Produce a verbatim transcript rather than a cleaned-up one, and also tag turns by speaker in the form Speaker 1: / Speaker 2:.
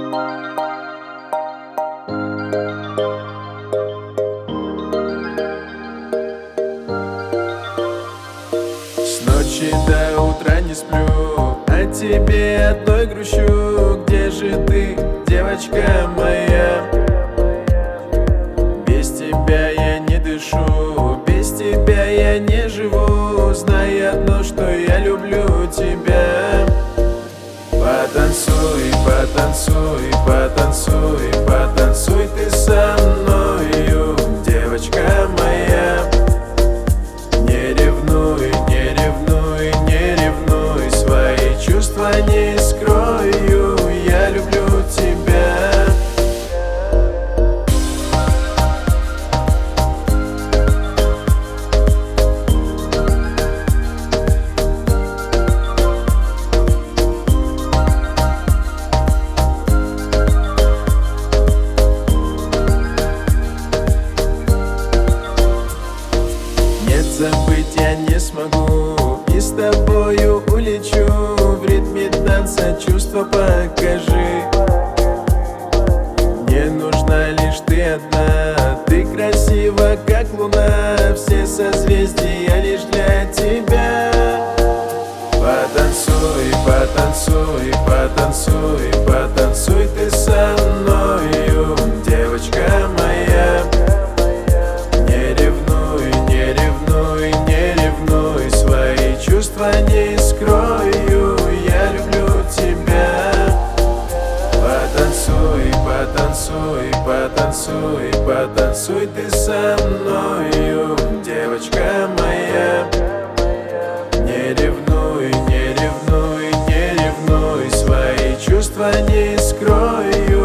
Speaker 1: С ночи до утра не сплю, о тебе одной грущу. Где же ты, девочка моя? Без тебя я не дышу, без тебя я не живу. Знай одно, что я люблю тебя. Потанцуй, потанцуй, потанцуй, потанцуй ты со мною, девочка моя. Не ревнуй, не ревнуй, не ревнуй, свои чувства не скрою, я люблю тебя. Забыть я не смогу, и с тобою улечу. В ритме танца чувства покажи. Мне нужна лишь ты одна, ты красива, как луна. Все созвездия лишь для тебя. Потанцуй, потанцуй, потанцуй, потанцуй ты со мною, девочка моя. Чувства не скрою, я люблю тебя. Потанцуй, потанцуй, потанцуй, потанцуй ты со мною, девочка моя. Не ревнуй, не ревнуй, не ревнуй, свои чувства не скрою.